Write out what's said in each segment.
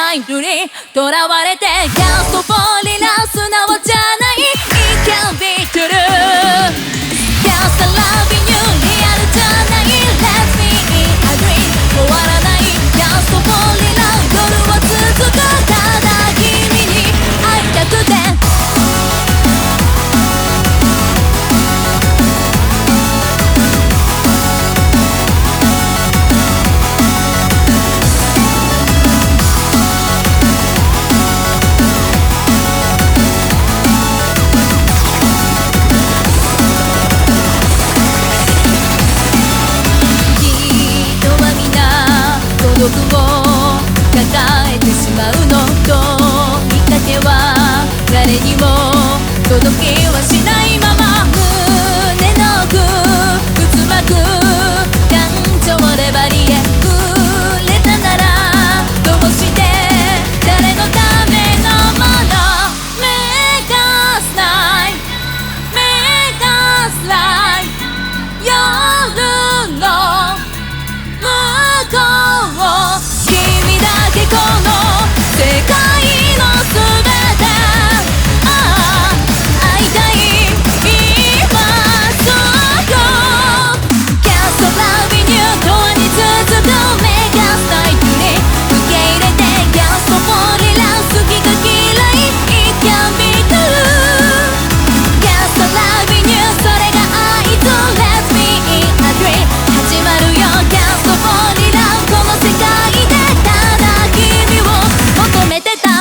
タイルに囚われてキャストフォーリラ素直じゃない It can be true Just a loving you リアルじゃない Let's be in a dream 終わらないキャストフォーリラ夜は続くただ君に会いたくて孤独を抱えてしまうの問いかけは誰にも届きはしないまま胸の奥渦巻く感情粘りへ触れたならどうして誰のためのもの Make us light Make us light 夜の向こう君だけこの世界のすべて会いたい今すぐ Can't stop loving you 永遠に続く Make us light に受け入れて Can't stop falling in love 好きが嫌い It can be true Can't stop loving you それが愛と Let's be in a dream 始まるよ Can't stop falling in love この世界でただ君を求めてた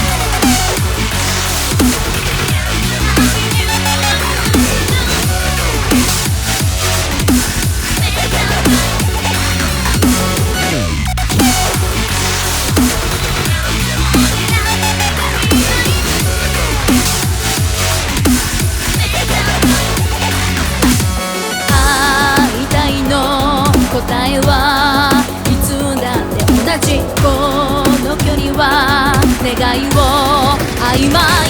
会いたいの答えはいつだって同じこの距離は願いを曖昧